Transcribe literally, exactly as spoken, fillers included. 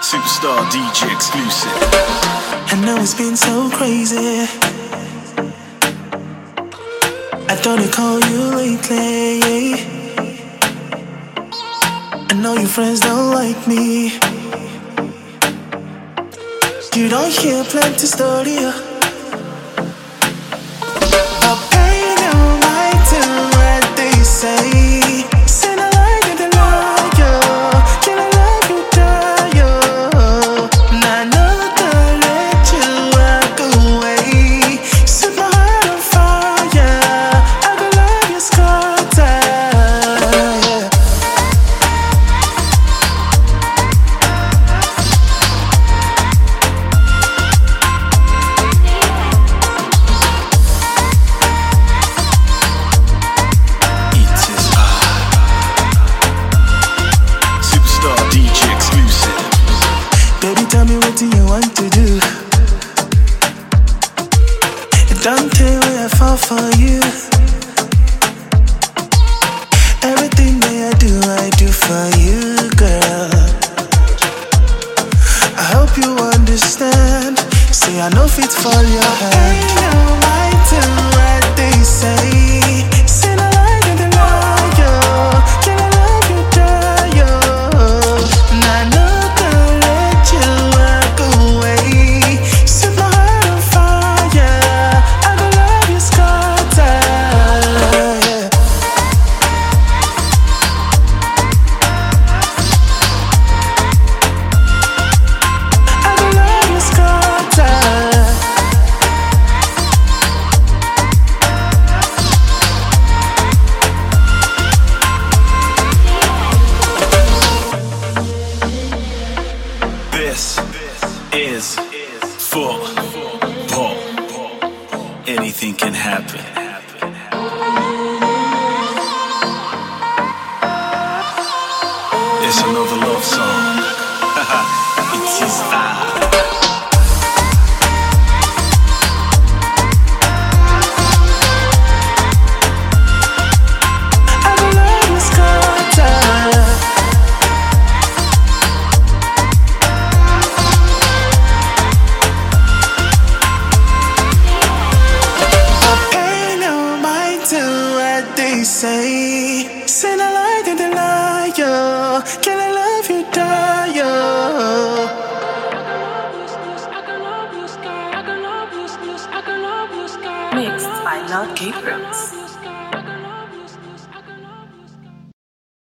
Superstar D J exclusive. I know it's been so crazy. I thought I'd call you lately. I know your friends don't like me. You don't hear plenty story. But pay no mind to what they say. Say no lie to the liar. Can I love you, die, yo? Nah, no, don't let you walk away. Set my heart on fire. I could love you, scatter, yeah. Tell me what do you want to do. Don't tell me I fall for you. Everything that I do, I do for you, girl. I hope you understand. Say I know fit for your hand. Ain't no right to what they say. Say no lie to the liar. Can I love you, die, yo? Nah, no. This is football. Anything can happen. It's another love song. It is I. They say, say no lie to the liar. Can I love you, die, yo? Mixed by Lord Gabriels.